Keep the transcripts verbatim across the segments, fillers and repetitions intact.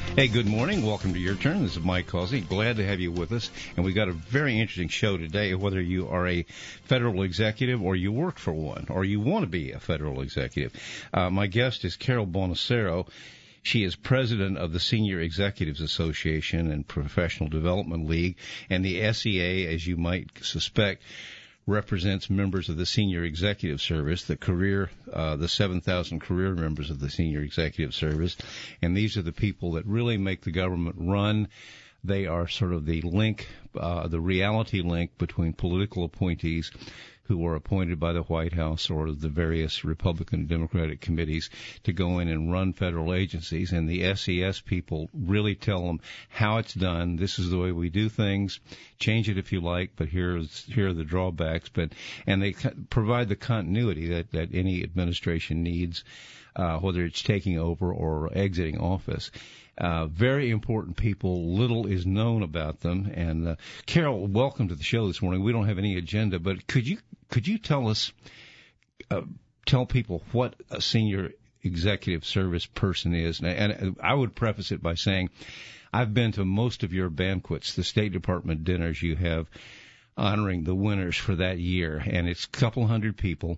Hey, good morning. Welcome to Your Turn. This is Mike Causey. Glad to have you with us. And we got a very interesting show today, whether you are a federal executive or you work for one or you want to be a federal executive. Uh, my guest is Carol Bonacero. She is president of the Senior Executives Association and Professional Development League, and the S E A, as you might suspect, represents members of the Senior Executive Service, the career, uh, the seven thousand career members of the Senior Executive Service, and these are the people that really make the government run. They are sort of the link, uh, the reality link between political appointees who are appointed by the White House or the various Republican and Democratic committees to go in and run federal agencies. And the S E S people really tell them how it's done. This is the way we do things. Change it if you like, but here's, here are the drawbacks. But, and they provide the continuity that, that any administration needs, uh, whether it's taking over or exiting office. Uh, very important people. Little is known about them. And, uh, Carol, welcome to the show this morning. We don't have any agenda, but could you, could you tell us, uh, tell people what a senior executive service person is? And, and I would preface it by saying I've been to most of your banquets, the State Department dinners you have honoring the winners for that year, and it's a couple hundred people.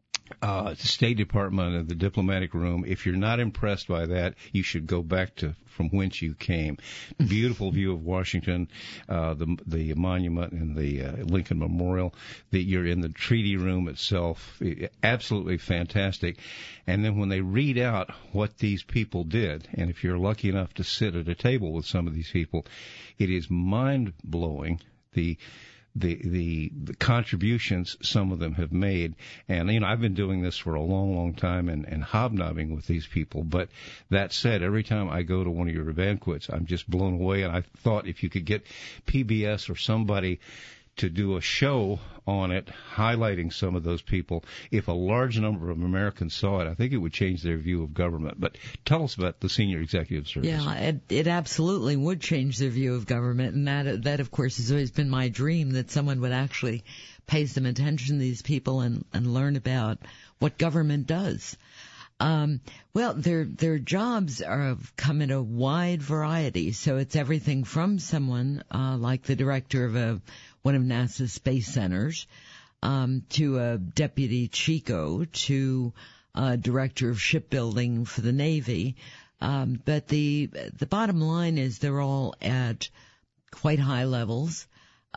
Uh, the State Department and the diplomatic room. If you're not impressed by that, you should go back to from whence you came. Beautiful view of Washington, uh, the the monument and the uh, Lincoln Memorial. That you're in the treaty room itself. Absolutely fantastic. And then when they read out what these people did, and if you're lucky enough to sit at a table with some of these people, it is mind blowing. The The, the the contributions some of them have made. And, you know, I've been doing this for a long, long time and, and hobnobbing with these people. But that said, every time I go to one of your banquets, I'm just blown away. And I thought if you could get P B S or somebody to do a show on it, highlighting some of those people, if a large number of Americans saw it, I think it would change their view of government. But tell us about the Senior Executive Service. Yeah, it, it absolutely would change their view of government, and that, that of course, has always been my dream, that someone would actually pay some attention to these people and, and learn about what government does. Um, well, their their jobs are come in a wide variety, so it's everything from someone uh, like the director of a one of NASA's space centers, um, to a deputy Chico, to a director of shipbuilding for the Navy. Um, but the the bottom line is they're all at quite high levels.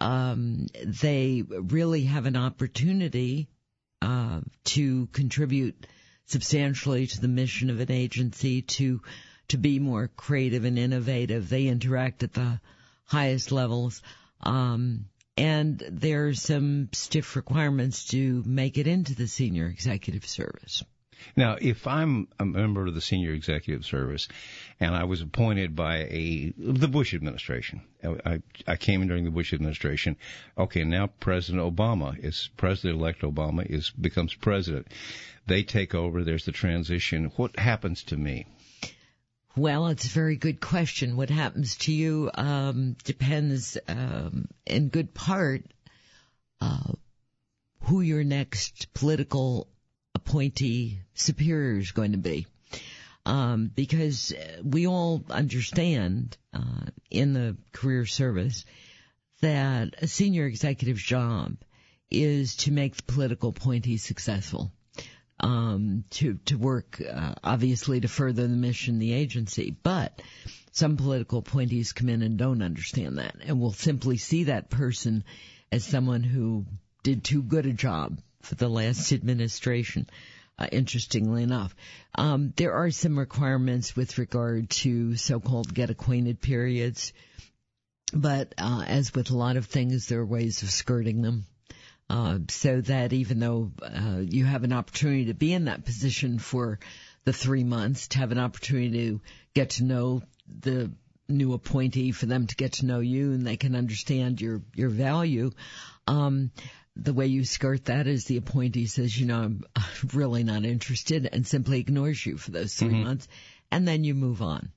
Um, they really have an opportunity uh, to contribute substantially to the mission of an agency, to to be more creative and innovative. They interact at the highest levels. Um, and there are some stiff requirements to make it into the Senior Executive Service. Now, if I'm a member of the Senior Executive Service and I was appointed by a the Bush administration, I, I came in during the Bush administration. Okay, now President Obama is President-elect Obama is becomes president. They take over. There's the transition. What happens to me? Well, it's a very good question. What happens to you um, depends, um, in good part, uh, who your next political appointee superior is going to be. Um, because we all understand uh, in the career service that a senior executive's job is to make the political appointee successful. Um, to, to work, uh, obviously to further the mission of the agency. But some political appointees come in and don't understand that and will simply see that person as someone who did too good a job for the last administration, uh, interestingly enough. Um, there are some requirements with regard to so-called get acquainted periods. But, uh, as with a lot of things, there are ways of skirting them. Uh, so that even though uh, you have an opportunity to be in that position for the three months, to have an opportunity to get to know the new appointee, for them to get to know you, and they can understand your your value, um, the way you skirt that is the appointee says, you know, I'm really not interested, and simply ignores you for those three mm-hmm. months, and then you move on.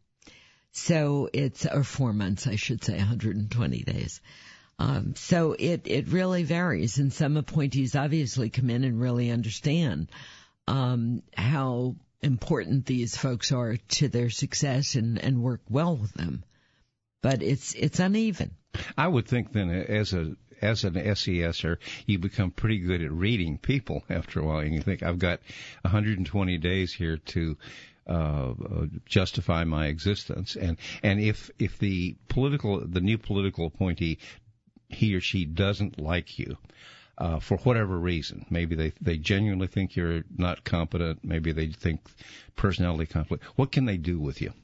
So it's, or four months, I should say, one hundred twenty days. Um, so it, it really varies, and some appointees obviously come in and really understand um, how important these folks are to their success and, and work well with them. But it's it's uneven. I would think then as a as an S E S er, you become pretty good at reading people after a while. And you think, I've got one hundred twenty days here to uh, justify my existence. And and if if the political the new political appointee, he or she doesn't like you, Uh, for whatever reason. Maybe they they genuinely think you're not competent. Maybe they think personality conflict. What can they do with you?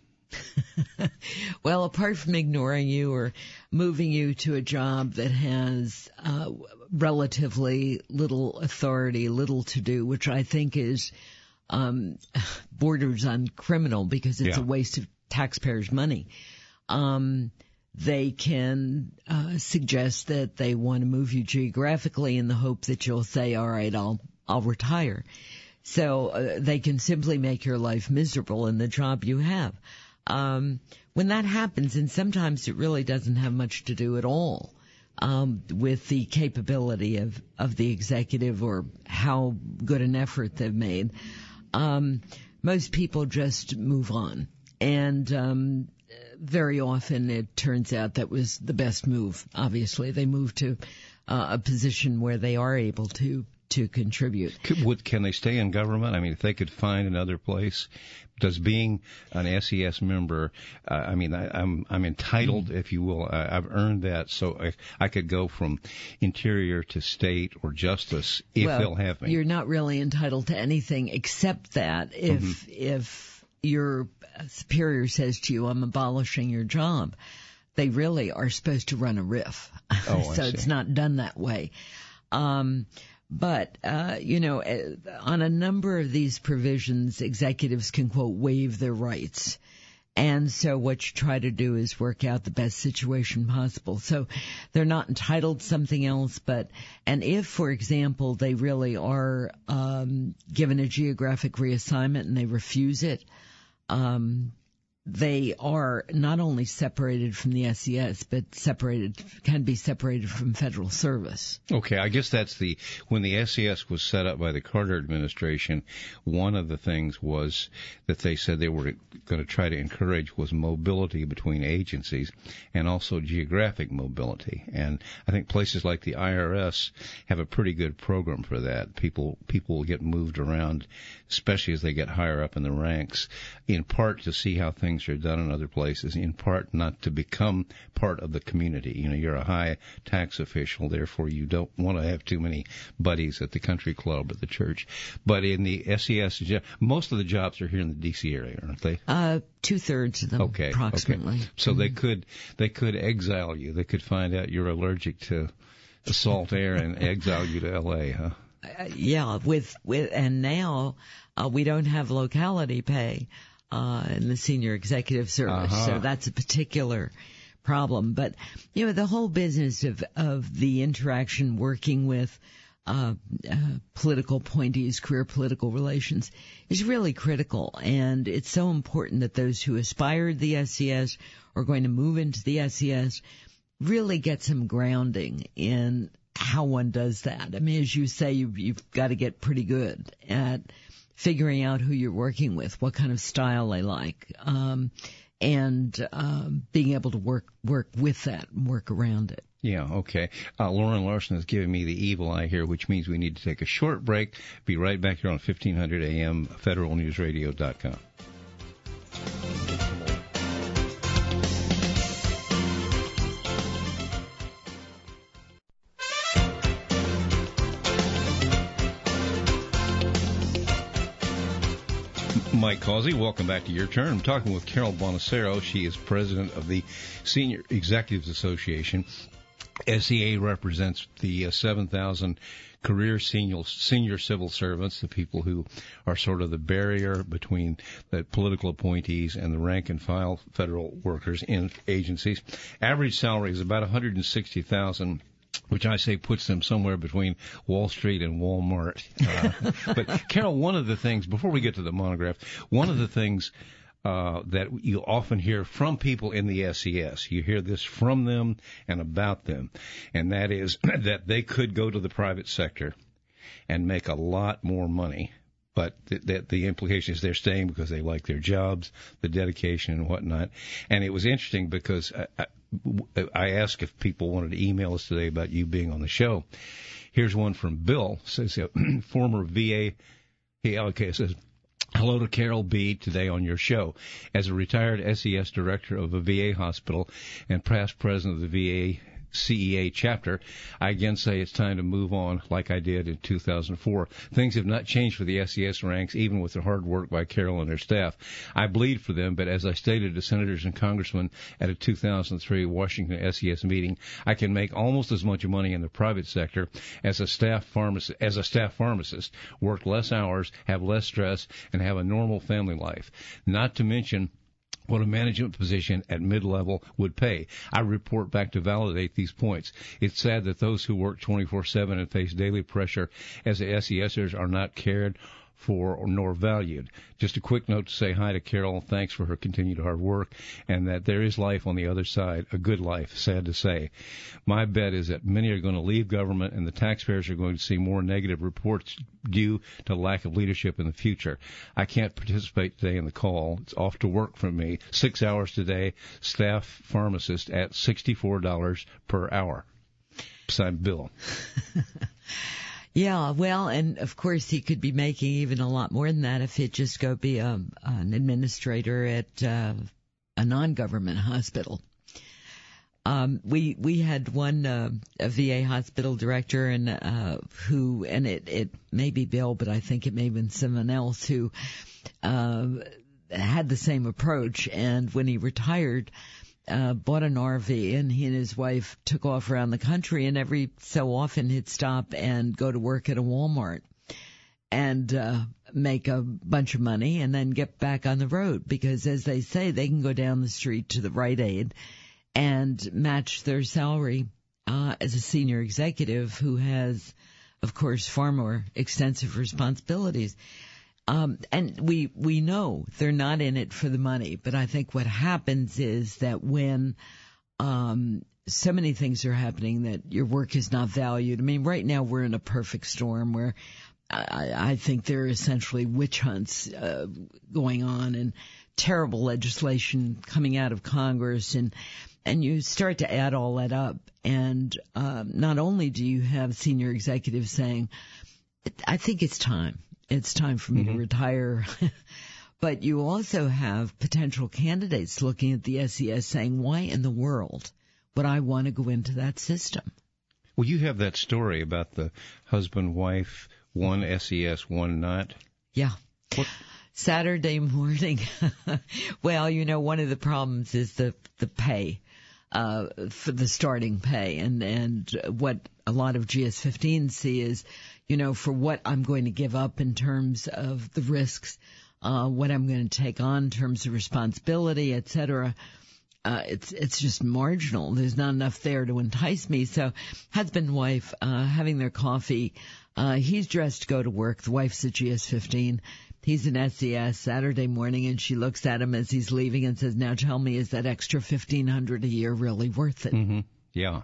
Well, apart from ignoring you or moving you to a job that has uh, relatively little authority, little to do, which I think is um, borders on criminal because it's Yeah. a waste of taxpayers' money. Um, They can uh, suggest that they want to move you geographically in the hope that you'll say, all right, I'll I'll retire. So uh, they can simply make your life miserable in the job you have. Um, when that happens, and sometimes it really doesn't have much to do at all um, with the capability of, of the executive or how good an effort they've made, um, most people just move on. And um very often it turns out that was the best move. Obviously, they move to uh, a position where they are able to to contribute. Could, would, can they stay in government? I mean, if they could find another place, does being an S E S member, uh, I mean, I, I'm I'm entitled, if you will, I, I've earned that, so I, I could go from interior to state or justice if well, they'll have me. You're not really entitled to anything except that if mm-hmm. if your superior says to you, I'm abolishing your job, they really are supposed to run a R I F. Oh, so I see. It's not done that way. Um, but, uh, you know, on a number of these provisions, executives can, quote, waive their rights. And so what you try to do is work out the best situation possible. So they're not entitled to something else, but, and if, for example, they really are um, given a geographic reassignment and they refuse it, um, they are not only separated from the S E S, but separated, can be separated from federal service. Okay, I guess that's the, when the S E S was set up by the Carter administration, one of the things was that they said they were going to try to encourage was mobility between agencies and also geographic mobility. And I think places like the I R S have a pretty good program for that. People, people will get moved around, especially as they get higher up in the ranks, in part to see how things are done in other places, in part not to become part of the community. You know, you're a high tax official, therefore you don't want to have too many buddies at the country club or the church. But in the S E S, most of the jobs are here in the D C area, aren't they? Uh, two thirds of them, okay, approximately. Okay. So mm-hmm. they could they could exile you. They could find out you're allergic to salt air and exile you to L A, huh? Uh, yeah, with with and now uh, we don't have locality pay uh in the senior executive service, uh-huh. so that's a particular problem. But you know, the whole business of of the interaction, working with uh, uh political appointees, career political relations, is really critical, and it's so important that those who aspired the S E S or going to move into the S E S really get some grounding in how one does that. I mean, as you say, you, you've got to get pretty good at figuring out who you're working with, what kind of style they like, um, and um, being able to work work with that and work around it. Yeah, okay. Uh, Lauren Larson has given me the evil eye here, which means we need to take a short break. Be right back here on fifteen hundred A M, federal news radio dot com. Mike Causey, welcome back to Your Turn. I'm talking with Carol Bonacero. She is president of the Senior Executives Association. S E A represents the uh, seven thousand career senior, senior civil servants, the people who are sort of the barrier between the political appointees and the rank and file federal workers in agencies. Average salary is about one hundred sixty thousand dollars, which I say puts them somewhere between Wall Street and Walmart. Uh, but, Carol, one of the things, before we get to the monograph, one of the things uh, that you often hear from people in the S E S, you hear this from them and about them, and that is that they could go to the private sector and make a lot more money but the, the, the implication is they're staying because they like their jobs, the dedication and whatnot. And it was interesting because I, I, I asked if people wanted to email us today about you being on the show. Here's one from Bill, says uh, former V A. He okay says, hello to Carol B. today on your show. As a retired S E S director of a V A hospital and past president of the V A C E A chapter, I again say it's time to move on like I did in two thousand four. Things have not changed for the S E S ranks, even with the hard work by Carol and her staff. I bleed for them, but as I stated to senators and congressmen at a two thousand three Washington S E S meeting, I can make almost as much money in the private sector as a staff pharmacist, as a staff pharmacist, work less hours, have less stress, and have a normal family life. Not to mention what a management position at mid-level would pay. I report back to validate these points. It's sad that those who work twenty-four seven and face daily pressure as SESers are not cared for nor valued. Just a quick note to say hi to Carol. Thanks for her continued hard work, and that there is life on the other side, a good life, sad to say. My bet is that many are going to leave government, and the taxpayers are going to see more negative reports due to lack of leadership in the future. I can't participate today in the call. It's off to work for me. Six hours today, staff pharmacist at sixty-four dollars per hour. Signed, Bill. Yeah, well, and of course he could be making even a lot more than that if he'd just go be a, an administrator at uh, a non-government hospital. Um, we we had one uh, a V A hospital director, and uh, who, and it it may be Bill, but I think it may have been someone else who uh, had the same approach. And when he retired, Uh, bought an R V, and he and his wife took off around the country, and every so often he'd stop and go to work at a Walmart and uh, make a bunch of money and then get back on the road, because as they say, they can go down the street to the Rite Aid and match their salary uh, as a senior executive who has, of course, far more extensive responsibilities. Um, and we, we know they're not in it for the money, but I think what happens is that when, um, so many things are happening that your work is not valued. I mean, right now we're in a perfect storm where I, I think there are essentially witch hunts, uh, going on, and terrible legislation coming out of Congress, and, and you start to add all that up. And, um, not only do you have senior executives saying, I think it's time. It's time for me mm-hmm. to retire. But you also have potential candidates looking at the S E S saying, why in the world would I want to go into that system? Well, you have that story about the husband, wife, one S E S, one not. Yeah. What? Saturday morning. Well, you know, one of the problems is the, the pay, uh, for the starting pay. And, and what a lot of G S fifteen see is, you know, for what I'm going to give up in terms of the risks, uh, what I'm going to take on in terms of responsibility, et cetera. Uh, it's, it's just marginal. There's not enough there to entice me. So husband and wife, uh, having their coffee, uh, he's dressed to go to work. The wife's at G S fifteen. He's an S E S Saturday morning, and she looks at him as he's leaving and says, now tell me, is that extra fifteen hundred dollars a year really worth it? Mm-hmm. Yeah.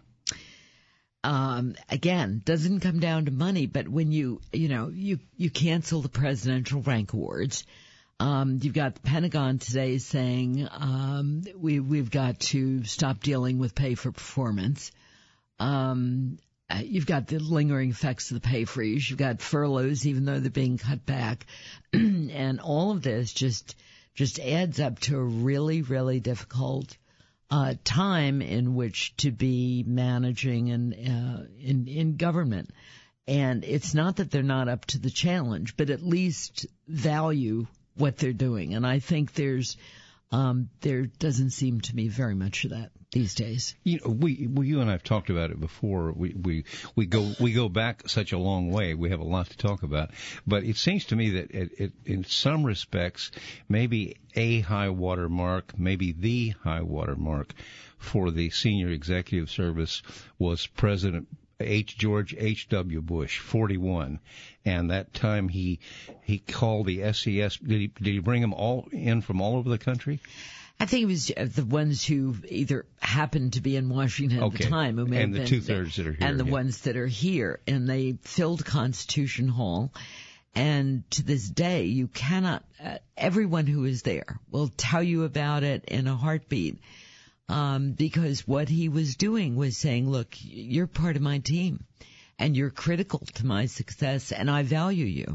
Um, again, doesn't come down to money, but when you, you know, you, you cancel the Presidential Rank Awards, um, you've got the Pentagon today saying, um, we, we've got to stop dealing with pay for performance. Um, you've got the lingering effects of the pay freeze. You've got furloughs, even though they're being cut back. And all of this just, just adds up to a really, really difficult Uh, time in which to be managing and uh, in in government. And it's not that they're not up to the challenge, but at least value what they're doing. And I think there's um, there doesn't seem to me very much of that these days. You know, we, we you and I have talked about it before. We we we go we go back such a long way. We have a lot to talk about. But it seems to me that it, it in some respects, maybe a high water mark, maybe the high water mark for the senior executive service was President H. George H. W. Bush, forty-one, and that time he he called the S E S. Did he did he bring them all in from all over the country? I think it was the ones who either happened to be in Washington okay. at the time, who may and have the been, two thirds that are here, and the yeah. ones that are here, and they filled Constitution Hall. And to this day, you cannot, uh, everyone who is there will tell you about it in a heartbeat. Um, because what he was doing was saying, look, you're part of my team and you're critical to my success and I value you.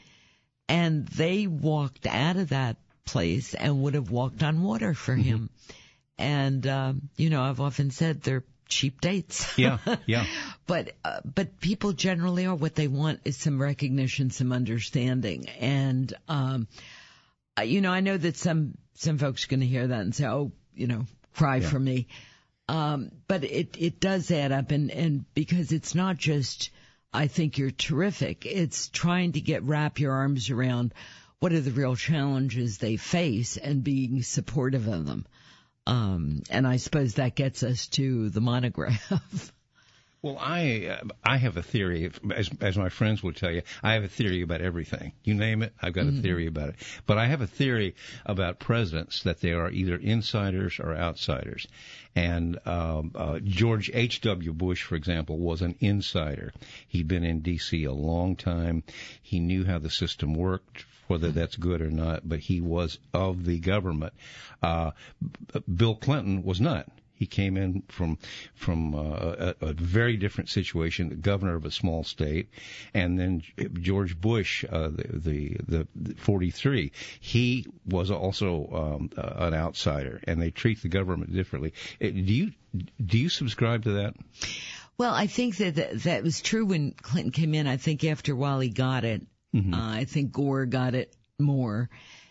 And they walked out of that place and would have walked on water for him. Mm-hmm. And, um, you know, I've often said they're cheap dates. Yeah, yeah. But, uh, but people generally are. What they want is some recognition, some understanding. And, um, you know, I know that some, some folks are going to hear that and say, oh, you know, cry yeah. for me. Um, but it, it does add up. And, and because it's not just, I think you're terrific. It's trying to get, wrap your arms around what are the real challenges they face and being supportive of them. Um, and I suppose that gets us to the monograph. Well, I uh, I have a theory, as as my friends will tell you, I have a theory about everything. You name it, I've got mm-hmm. a theory about it. But I have a theory about presidents that they are either insiders or outsiders. And um, uh, George H W. Bush, for example, was an insider. He'd been in D C a long time. He knew how the system worked, whether that's good or not, but he was of the government. Uh, Bill Clinton was not. He came in from from uh, a, a very different situation, the governor of a small state, and then George Bush, uh, the, the the forty-three, he was also um, uh, an outsider, and they treat the government differently. Do you do you subscribe to that? Well, I think that that, that was true when Clinton came in. I think after a while he got it. Mm-hmm. Uh, I think Gore got it more,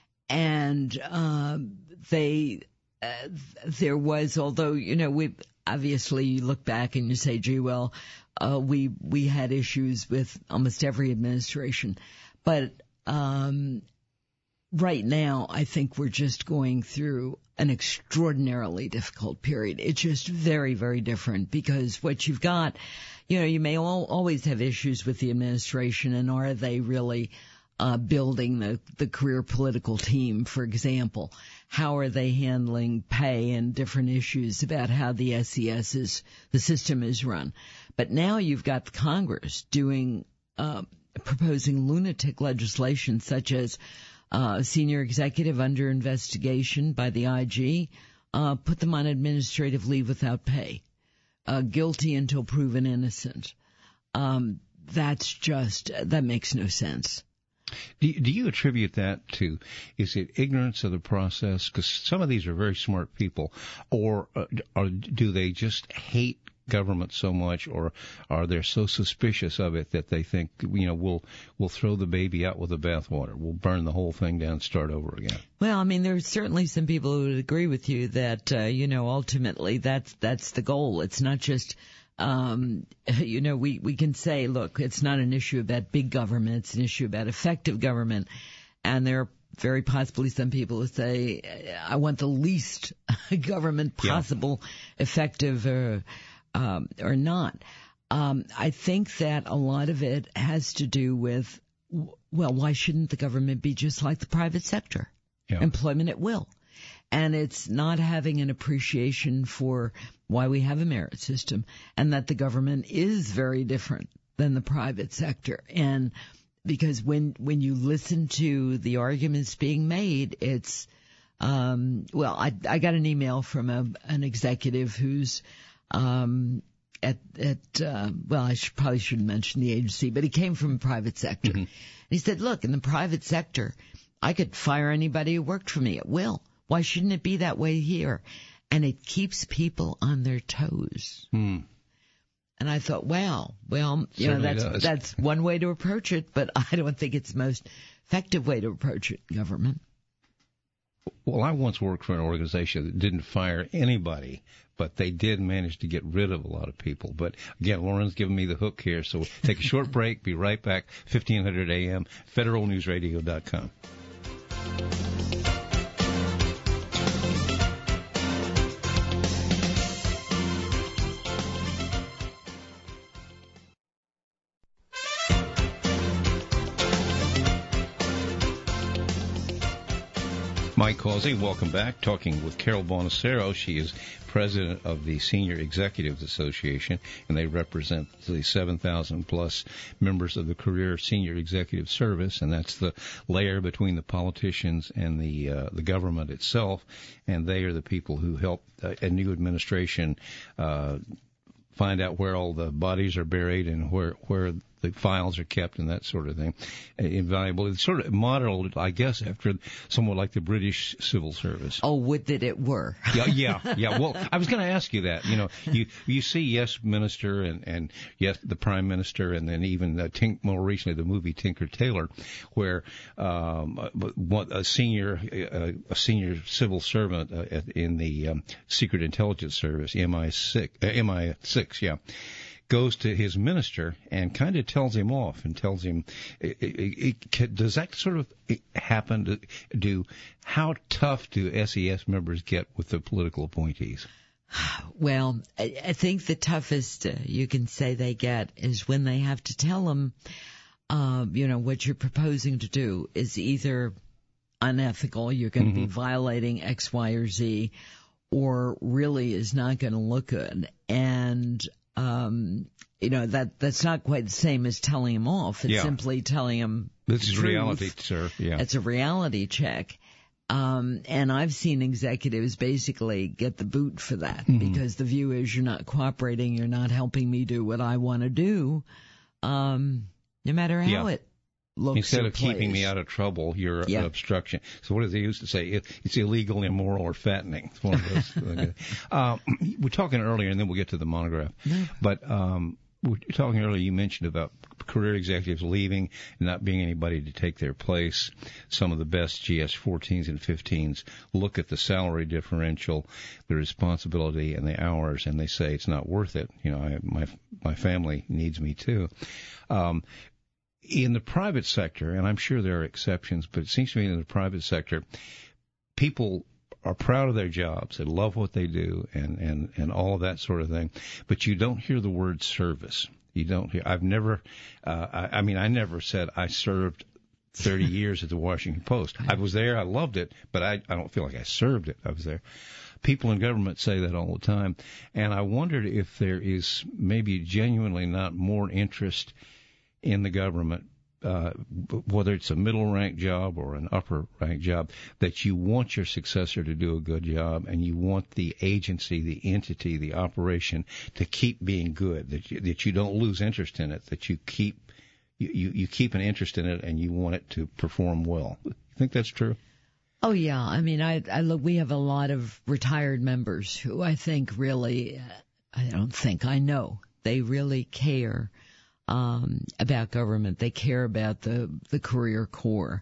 and uh, they. Uh, there was, although, you know, we obviously you look back and you say, gee, well, uh, we, we had issues with almost every administration. But, um, right now, I think we're just going through an extraordinarily difficult period. It's just very, very different because what you've got, you know, you may all, always have issues with the administration, and are they really Uh, building the, the career political team, for example? How are they handling pay and different issues about how the S E S is, the system is run? But now you've got Congress doing, uh, proposing lunatic legislation such as, uh, senior executive under investigation by the I G, uh, put them on administrative leave without pay, uh, guilty until proven innocent. Um, that's just, that makes no sense. Do you, do you attribute that to, is it ignorance of the process? Because some of these are very smart people, or, uh, or do they just hate government so much, or are they so suspicious of it that they think, you know, we'll we'll throw the baby out with the bathwater, we'll burn the whole thing down, start over again? Well, I mean, there's certainly some people who would agree with you that, uh, you know, ultimately that's that's the goal. It's not just. Um, you know, we, we can say, look, it's not an issue about big government, it's an issue about effective government. And there are very possibly some people who say, I want the least government possible, yeah. effective or, um, or not. Um, I think that a lot of it has to do with, well, why shouldn't the government be just like the private sector? Yeah. Employment at will. And it's not having an appreciation for why we have a merit system, and that the government is very different than the private sector. And because when, when you listen to the arguments being made, it's, um, well, I, I got an email from a, an executive who's, um, at, at, uh, well, I should, probably shouldn't mention the agency, but he came from the private sector. Mm-hmm. And he said, look, in the private sector, I could fire anybody who worked for me at will. Why shouldn't it be that way here? And it keeps people on their toes. Hmm. And I thought, wow, well, you Certainly know, that's does. that's one way to approach it, but I don't think it's the most effective way to approach it, government. Well, I once worked for an organization that didn't fire anybody, but they did manage to get rid of a lot of people. But again, Lauren's giving me the hook here, so we'll take a short break, be right back, fifteen hundred A M, federal news radio dot com. Mike Causey, welcome back. Talking with Carol Bonacero. She is president of the Senior Executives Association, and they represent the seven thousand plus members of the Career Senior Executive Service, and that's the layer between the politicians and the uh, the government itself, and they are the people who help uh, a new administration uh, find out where all the bodies are buried and where where the files are kept and that sort of thing. Invaluable. It's sort of modeled, I guess, after somewhat like the British civil service. Oh, would that it were. yeah, yeah, yeah. Well, I was going to ask you that. You know, you you see Yes Minister and and Yes the Prime Minister, and then even uh, Tink, more recently the movie Tinker Tailor, where um, a, a senior a, a senior civil servant uh, in the um, Secret Intelligence Service, M I six, uh, M I six, yeah, goes to his minister and kind of tells him off and tells him, it, it, it, does that sort of happen? To, do how tough do S E S members get with the political appointees? Well, I, I think the toughest uh, you can say they get is when they have to tell them, uh, you know, what you're proposing to do is either unethical, you're going to mm-hmm. be violating X, Y, or Z, or really is not going to look good. And Um, you know, that, that's not quite the same as telling him off. It's yeah. simply telling him this is truth. reality, sir. Yeah. It's a reality check. Um, and I've seen executives basically get the boot for that mm-hmm. because the view is you're not cooperating, you're not helping me do what I want to do, um, no matter how yeah. it looks. Instead of plays. keeping me out of trouble, you're yeah. an obstruction. So what do they used to say? It, it's illegal, immoral, or fattening. It's one of those. uh, we're talking earlier, and then we'll get to the monograph. No. But um, we're talking earlier, you mentioned about career executives leaving and not being anybody to take their place. Some of the best G S fourteens and fifteens look at the salary differential, the responsibility, and the hours, and they say it's not worth it. You know, I, my my family needs me too. Um, In the private sector, and I'm sure there are exceptions, but it seems to me in the private sector, people are proud of their jobs. They love what they do and, and, and all of that sort of thing. But you don't hear the word service. You don't hear, I've never, uh, I, I mean, I never said I served thirty years at the Washington Post. I was there. I loved it, but I, I don't feel like I served it. I was there. People in government say that all the time. And I wondered if there is maybe genuinely not more interest in the government, uh, whether it's a middle-ranked job or an upper-ranked job, that you want your successor to do a good job, and you want the agency, the entity, the operation to keep being good, that you, that you don't lose interest in it, that you keep you, you keep an interest in it, and you want it to perform well. You think that's true? Oh yeah, I mean, I, I look. We have a lot of retired members who I think really, I don't think I know, they really care. Um, about government. They care about the, the career core.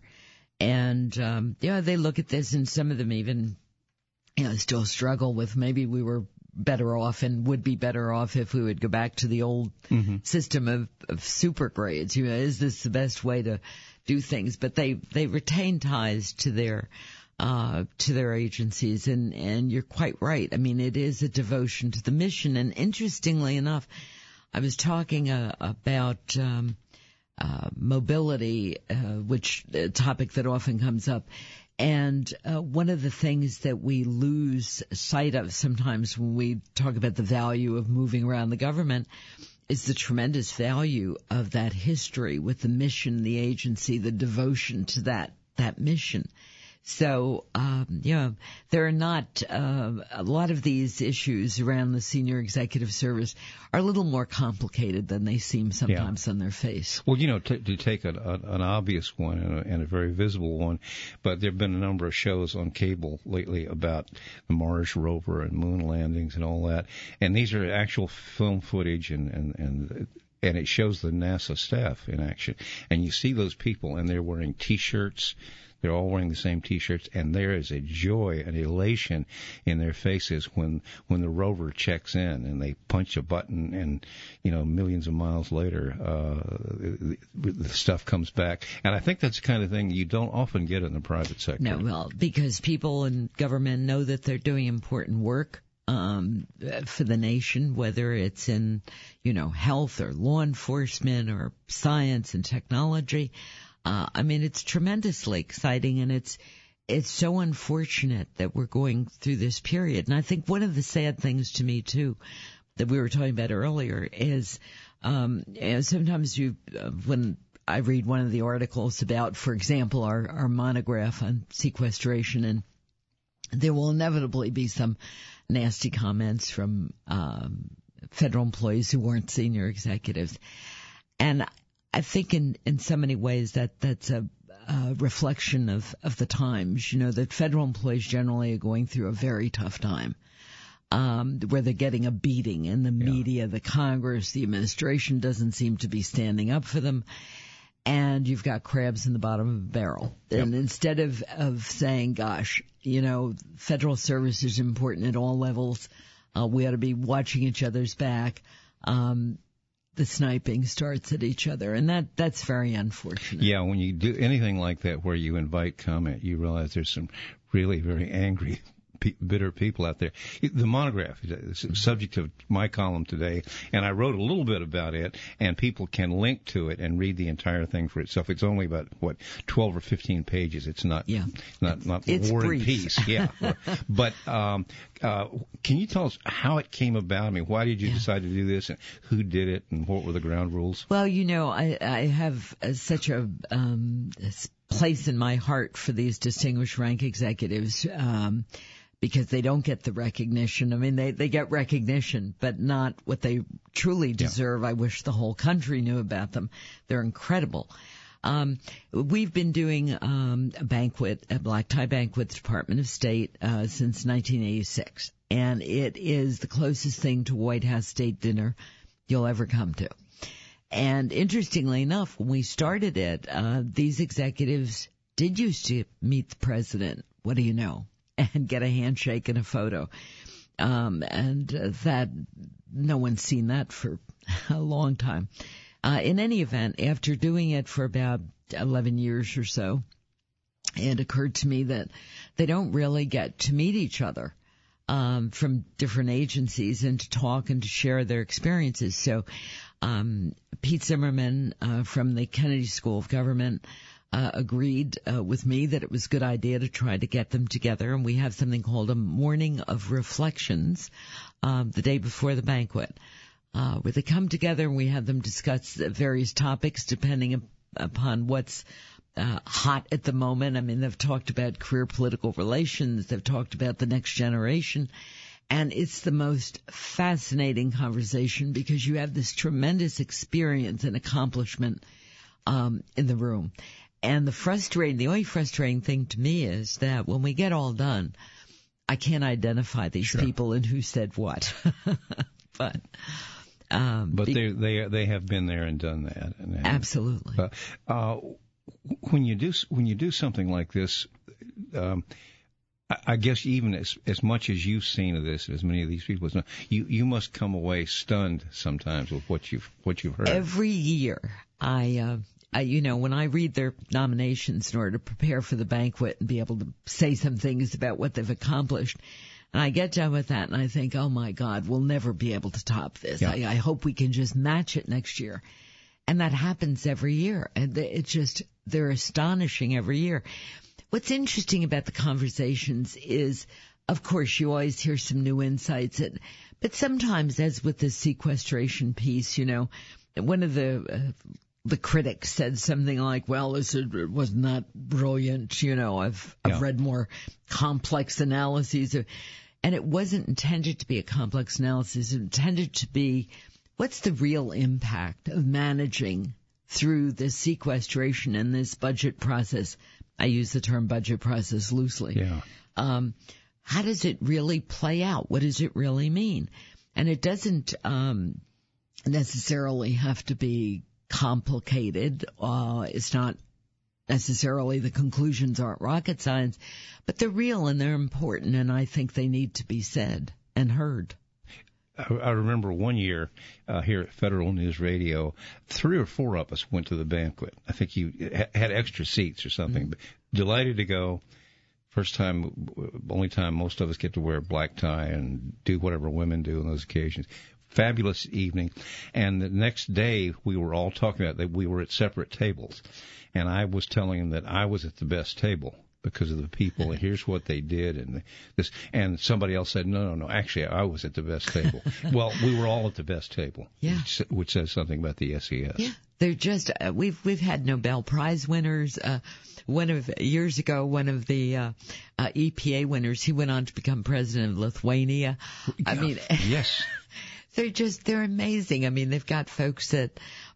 And, um, yeah, they look at this, and some of them even, you know, still struggle with maybe we were better off and would be better off if we would go back to the old mm-hmm. system of, of super grades. You know, is this the best way to do things? But they, they retain ties to their, uh, to their agencies. And, and you're quite right. I mean, it is a devotion to the mission. And interestingly enough, I was talking uh, about um, uh, mobility, uh, which a topic that often comes up. And uh, one of the things that we lose sight of sometimes when we talk about the value of moving around the government is the tremendous value of that history with the mission, the agency, the devotion to that, that mission. So, um, yeah, there are not, uh, a lot of these issues around the senior executive service are a little more complicated than they seem sometimes yeah. on their face. Well, you know, t- to take a, a, an obvious one and a, and a very visible one, but there have been a number of shows on cable lately about the Mars rover and moon landings and all that. And these are actual film footage and, and, and, and it shows the NASA staff in action. And you see those people and they're wearing T-shirts. They're all wearing the same T-shirts, and there is a joy and elation in their faces when when the rover checks in and they punch a button, and you know, millions of miles later, uh, the, the stuff comes back. And I think that's the kind of thing you don't often get in the private sector. No, well, because people in government know that they're doing important work um, for the nation, whether it's in, you know, health or law enforcement or science and technology. Uh, I mean, it's tremendously exciting, and it's it's so unfortunate that we're going through this period. And I think one of the sad things to me, too, that we were talking about earlier is um, you know, sometimes you, uh, when I read one of the articles about, for example, our, our monograph on sequestration, and there will inevitably be some nasty comments from um, federal employees who weren't senior executives. And I think in, in so many ways that that's a, a reflection of, of the times, you know, that federal employees generally are going through a very tough time, um, where they're getting a beating in the yeah. media, the Congress, the administration doesn't seem to be standing up for them. And you've got crabs in the bottom of a barrel. Yep. And instead of, of saying, gosh, you know, federal service is important at all levels, uh, we ought to be watching each other's back, um, the sniping starts at each other, and that that's very unfortunate. Yeah, when you do anything like that where you invite comment, you realize there's some really very angry, bitter people out there. The monograph is the subject of my column today, and I wrote a little bit about it, and people can link to it and read the entire thing for itself. It's only about, what, twelve or fifteen pages. It's not yeah. not, not it's War brief. and Peace. Yeah. But um, uh, can you tell us how it came about? I mean, why did you yeah. decide to do this, and who did it, and what were the ground rules? Well, you know, I, I have uh, such a um, place in my heart for these distinguished rank executives, um, because they don't get the recognition. I mean, they, they get recognition, but not what they truly deserve. Yeah. I wish the whole country knew about them. They're incredible. Um, we've been doing um, a banquet, a black tie banquet, the Department of State, uh, since nineteen eighty-six. And it is the closest thing to White House state dinner you'll ever come to. And interestingly enough, when we started it, uh, these executives did used to meet the president. What do you know? And get a handshake and a photo. Um, and uh, that, no one's seen that for a long time. Uh, in any event, after doing it for about eleven years or so, it occurred to me that they don't really get to meet each other, um, from different agencies and to talk and to share their experiences. So, um, Pete Zimmerman, uh, from the Kennedy School of Government, Uh, agreed uh, with me that it was a good idea to try to get them together, and we have something called a morning of reflections um, the day before the banquet, uh, where they come together and we have them discuss various topics depending up, upon what's uh, hot at the moment. I mean, they've talked about career political relations, they've talked about the next generation, and it's the most fascinating conversation because you have this tremendous experience and accomplishment um, in the room. And the frustrating, the only frustrating thing to me is that when we get all done, I can't identify these sure. people and who said what. but, um, but the, they, they, they have been there and done that. And, and, absolutely. Uh, uh, when you do, when you do something like this, um, I, I guess even as, as much as you've seen of this, as many of these people, know, you, you must come away stunned sometimes with what you've, what you've heard. Every year, I, uh, I, you know, when I read their nominations in order to prepare for the banquet and be able to say some things about what they've accomplished, and I get done with that and I think, oh my God, we'll never be able to top this. Yeah. I, I hope we can just match it next year. And that happens every year. And it's just, they're astonishing every year. What's interesting about the conversations is, of course, you always hear some new insights, and, but sometimes, as with the sequestration piece, you know, one of the, uh, the critics said something like, well, this was not brilliant. You know, I've, yeah. I've read more complex analyses. Of, and it wasn't intended to be a complex analysis. It was intended to be, what's the real impact of managing through this sequestration and this budget process? I use the term budget process loosely. Yeah. Um, how does it really play out? What does it really mean? And it doesn't, um, necessarily have to be complicated. Uh, it's not necessarily, the conclusions aren't rocket science, but they're real and they're important, and I think they need to be said and heard. I, I remember one year uh, here at Federal News Radio, three or four of us went to the banquet. I think you ha- had extra seats or something. Mm-hmm. But delighted to go. First time, only time most of us get to wear a black tie and do whatever women do on those occasions. Fabulous evening. And the next day, we were all talking about that we were at separate tables. And I was telling him that I was at the best table. because of the people, and here's what they did, and this, and somebody else said, no, no, no, actually, I was at the best table. Well, we were all at the best table, yeah. which, which says something about the S E S. Yeah, they're just, uh, we've, we've had Nobel Prize winners. Uh, one of, years ago, one of the, uh, uh, E P A winners, he went on to become president of Lithuania. I mean, yes. They're just, they're amazing. I mean, they've got folks that,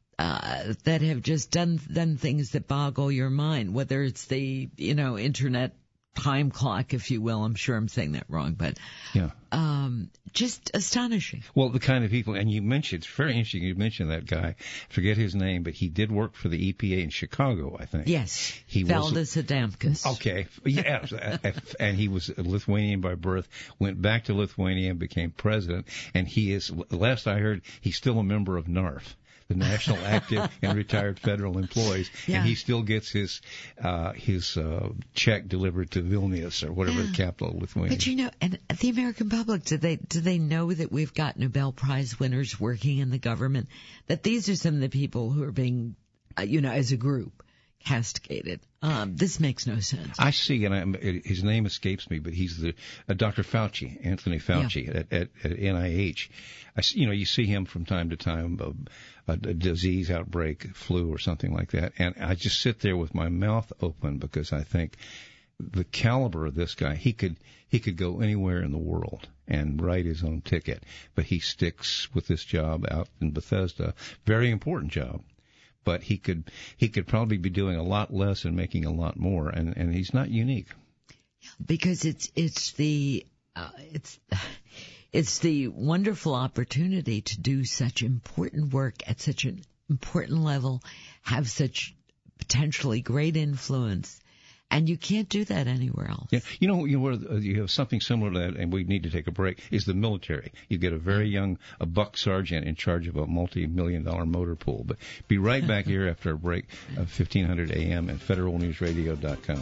uh, that have just done, done things that boggle your mind, whether it's the, you know, internet time clock, if you will. I'm sure I'm saying that wrong, but, yeah. um, just astonishing. Well, the kind of people, and you mentioned, it's very interesting you mentioned that guy, forget his name, but he did work for the E P A in Chicago, I think. Yes. He Valdis Adamkus. Okay. Yeah. And he was a Lithuanian by birth, went back to Lithuania and became president, and he is, last I heard, he's still a member of NARF, the National Active and Retired Federal Employees, yeah. and he still gets his uh his uh check delivered to Vilnius or whatever yeah. the capital of Lithuania. But you know, and the American public, do they do they know that we've got Nobel Prize winners working in the government? That these are some of the people who are being, uh, you know, as a group, castigated. Um, this makes no sense. I see, and I, his name escapes me, but he's the uh, Doctor Fauci, Anthony Fauci yeah. at, at, at N I H. I, you know, you see him from time to time, a, a disease outbreak, flu or something like that, and I just sit there with my mouth open because I think the caliber of this guy, he could he could go anywhere in the world and write his own ticket, but he sticks with this job out in Bethesda, very important job. But he could he could probably be doing a lot less and making a lot more, and, and he's not unique. Because it's it's the uh, it's it's the wonderful opportunity to do such important work at such an important level, have such potentially great influence. And you can't do that anywhere else. Yeah, you know, you, know, you have something similar to that, and we need to take a break, is the military. You get a very young, a buck sergeant in charge of a multi-million dollar motor pool. But be right back here after a break of fifteen hundred A M and federal news radio dot com.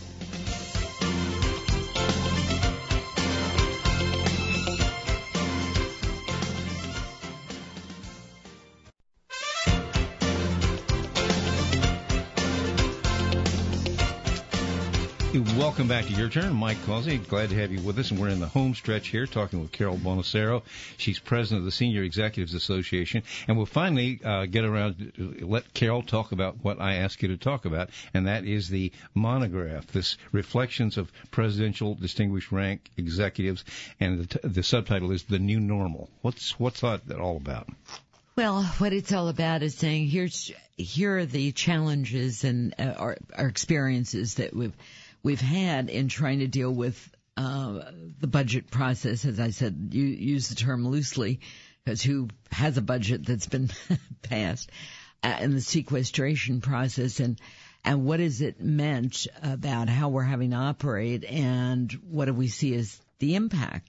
Welcome back to Your Turn. Mike Causey, glad to have you with us. And we're in the home stretch here talking with Carol Bonacero. She's president of the Senior Executives Association. And we'll finally uh, get around to let Carol talk about what I asked you to talk about, and that is the monograph, this Reflections of Presidential Distinguished Rank Executives. And the, t- the subtitle is The New Normal. What's, what's that all about? Well, what it's all about is saying here's here are the challenges and uh, our, our experiences that we've we've had in trying to deal with uh, the budget process. As I said, you use the term loosely because who has a budget that's been passed, uh, and the sequestration process, and and what has it meant about how we're having to operate, and what do we see as the impact?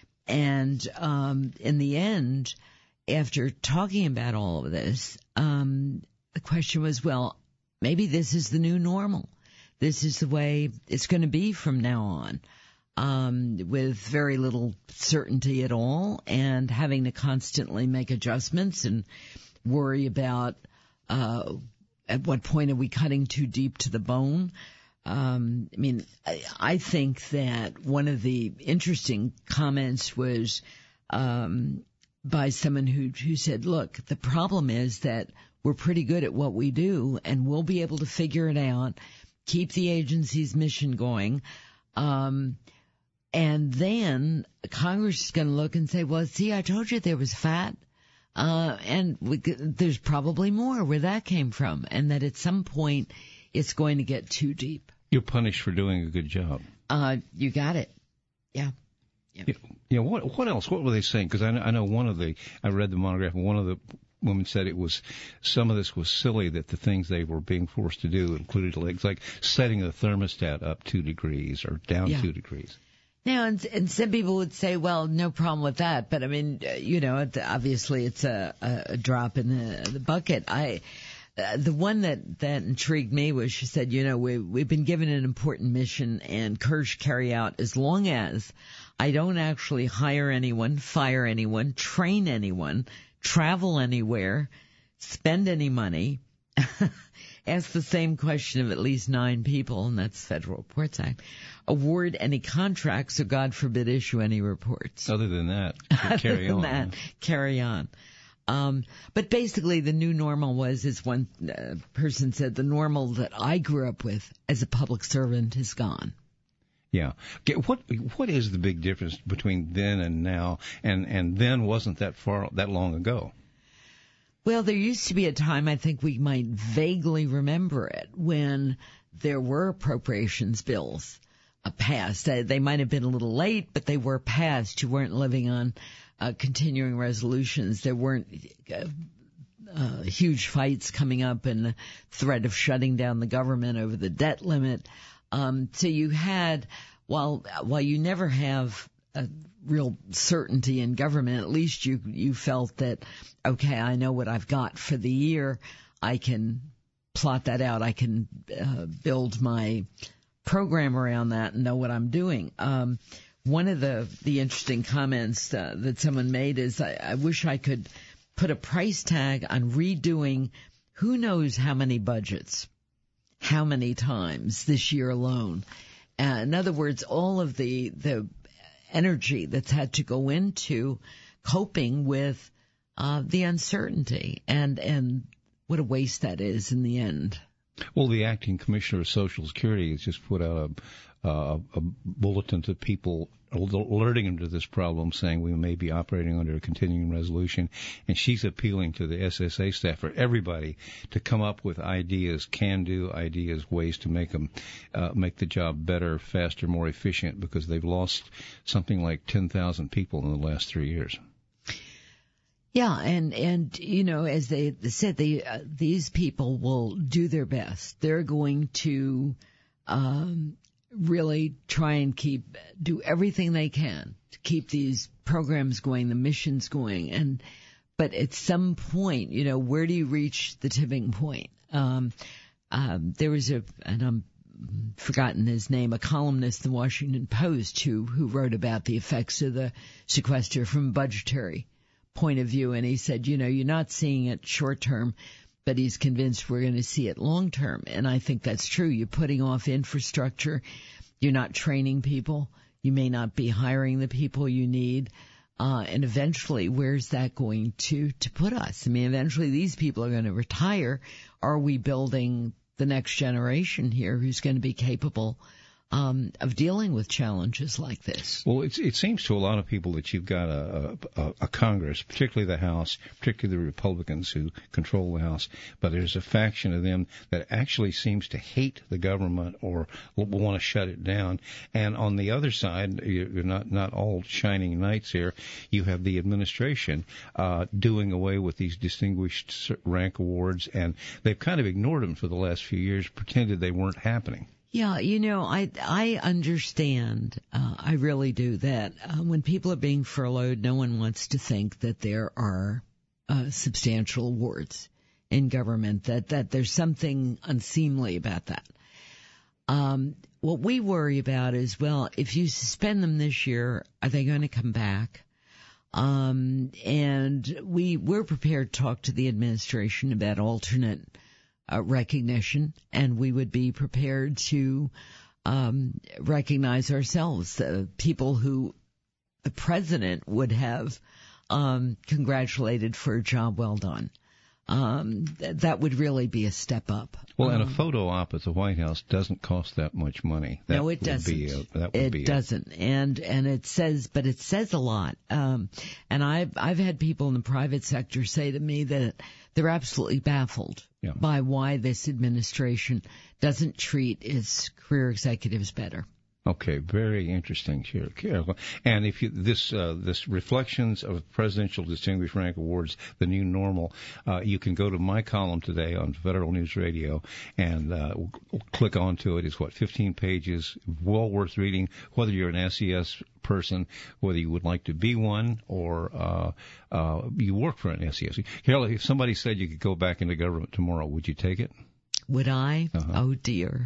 And um, in the end, after talking about all of this, um, the question was, well, maybe this is the new normal. This is the way it's going to be from now on, um, with very little certainty at all, and having to constantly make adjustments and worry about uh, at what point are we cutting too deep to the bone. Um, I mean, I, I think that one of the interesting comments was um, by someone who, who said, look, the problem is that we're pretty good at what we do, and we'll be able to figure it out, keep the agency's mission going, um, and then Congress is going to look and say, well, see, I told you there was fat, uh, and we, there's probably more where that came from, and that at some point it's going to get too deep. You're punished for doing a good job. Uh, you got it. Yeah. Yeah. Yeah, yeah, what what else? What were they saying? Because I know, I know one of the, I read the monograph, and one of the women said it was, some of this was silly, that the things they were being forced to do included like, like setting the thermostat up two degrees or down yeah. two degrees. Now, and, and some people would say, well, no problem with that. But I mean, you know, it, obviously it's a, a drop in the, the bucket. I, uh, the one that, that intrigued me was she said, you know, we, we've been given an important mission and courage carry out as long as I don't actually hire anyone, fire anyone, train anyone, travel anywhere, spend any money, ask the same question of at least nine people, and that's Federal Reports Act. Award any contracts, or God forbid, issue any reports. Other than that, carry Other on. than that, carry on. Um, but basically, the new normal was, as one uh, person said, the normal that I grew up with as a public servant is gone. Yeah. Okay, what what is the big difference between then and now? And and then wasn't that far that long ago. Well, there used to be a time, I think we might vaguely remember it, when there were appropriations bills uh, passed. Uh, they might have been a little late, but they were passed. You weren't living on uh, continuing resolutions. There weren't uh, uh, huge fights coming up and the threat of shutting down the government over the debt limit. Um, so you had, while while you never have a real certainty in government, at least you you felt that, okay, I know what I've got for the year. I can plot that out. I can uh, build my program around that and know what I'm doing. Um, one of the the interesting comments uh, that someone made is, I, I wish I could put a price tag on redoing who knows how many budgets, how many times this year alone. Uh, in other words, all of the the energy that's had to go into coping with uh, the uncertainty, and and what a waste that is in the end. Well, the acting commissioner of Social Security has just put out a, uh, a bulletin to people alerting them to this problem, saying we may be operating under a continuing resolution, and she's appealing to the S S A staff, for everybody, to come up with ideas, can-do ideas, ways to make them uh, make the job better, faster, more efficient, because they've lost something like ten thousand people in the last three years. Yeah, and and you know, as they said, they uh, these people will do their best. They're going to um, really try and keep do everything they can to keep these programs going, the missions going. And but at some point, you know, where do you reach the tipping point? Um, um, there was a, and I'm forgotten his name, a columnist in the Washington Post who who wrote about the effects of the sequester from a budgetary point of view, and he said, you know, you're not seeing it short term, but he's convinced we're going to see it long term. And I think that's true. You're putting off infrastructure. You're not training people. You may not be hiring the people you need. Uh, and eventually, where's that going to, to put us? I mean, eventually these people are going to retire. Are we building the next generation here who's going to be capable Um, of dealing with challenges like this? Well, it's, it seems to a lot of people that you've got a, a, a Congress, particularly the House, particularly the Republicans who control the House, but there's a faction of them that actually seems to hate the government or want to shut it down. And on the other side, you're not, not all shining knights here. You have the administration uh, doing away with these distinguished rank awards, and they've kind of ignored them for the last few years, pretended they weren't happening. Yeah, you know, I I understand, uh, I really do, that uh, when people are being furloughed, no one wants to think that there are uh, substantial awards in government, that, that there's something unseemly about that. Um, what we worry about is, well, if you suspend them this year, are they going to come back? Um, and we, we're prepared to talk to the administration about alternate Uh, recognition, and we would be prepared to um, recognize ourselves, the people who the president would have um, congratulated for a job well done. Um, th- that would really be a step up. Well, and um, a photo op at the White House doesn't cost that much money. That no, it doesn't. Be a, that would it be doesn't, a, and and it says, but it says a lot. Um, and I've I've had people in the private sector say to me that they're absolutely baffled yeah. by why this administration doesn't treat its career executives better. Okay, very interesting here, Carol. And if you this uh, this Reflections of Presidential Distinguished Rank Awards, the new normal, uh, you can go to my column today on Federal News Radio and uh, click onto it. It's what, fifteen pages, well worth reading. Whether you're an S E S person, whether you would like to be one, or uh, uh, you work for an S E S. Carol, if somebody said you could go back into government tomorrow, would you take it? Would I? Uh-huh. Oh dear.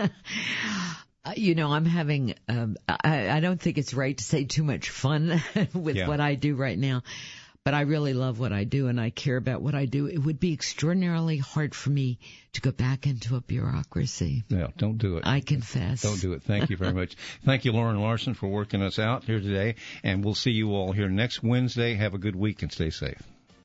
You know, I'm having, um, I, I don't think it's right to say too much fun with yeah. what I do right now, but I really love what I do and I care about what I do. It would be extraordinarily hard for me to go back into a bureaucracy. No, don't do it. I confess. Don't do it. Thank you very much. Thank you, Lauren Larson, for working us out here today, and we'll see you all here next Wednesday. Have a good week and stay safe.